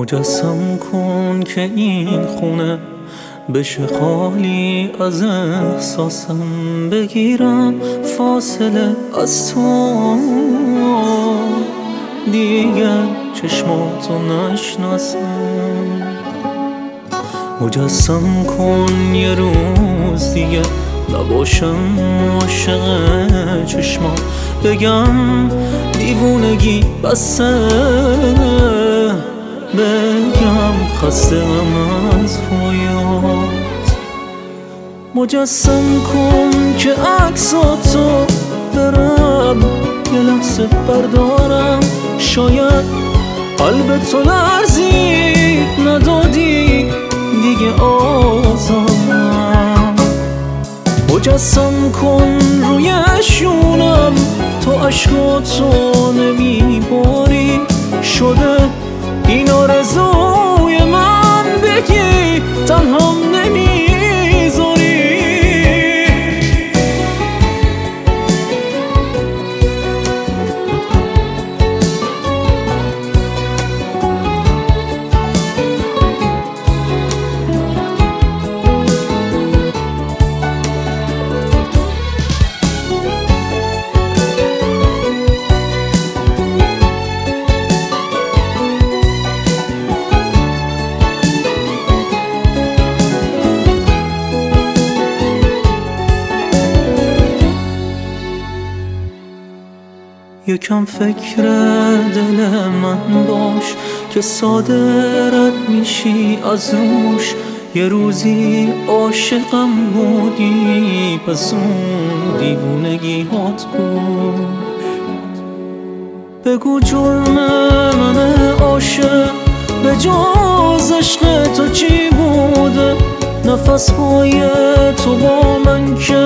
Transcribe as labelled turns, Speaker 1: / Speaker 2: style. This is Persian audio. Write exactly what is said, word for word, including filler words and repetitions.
Speaker 1: مجسم کن که این خونه بشه خالی از احساسم، بگیرم فاصله از تو، دیگر چشماتو نشناسم. مجسم کن یه روز دیگه نباشم عاشق چشمات، بگم دیوونگی بسه، بگم خسته‌ام از رویات. مجسم کن که عکساتو برم یه لحظه بردارم، شاید قلب تو لرزید ندادی دیگه آزارم. مجسم کن روی شونم تو عشقاتو نمیباری، شده این آرزوی من بگی تنهام نمیذاری. یکم فکر دل من باش که ساده رد میشی از روش، یه روزی عاشقم بودی پس اون دیوونگی هات گوش. بگو جرم من عاشق به جز عشق تو چی بوده، نفس های تو با من که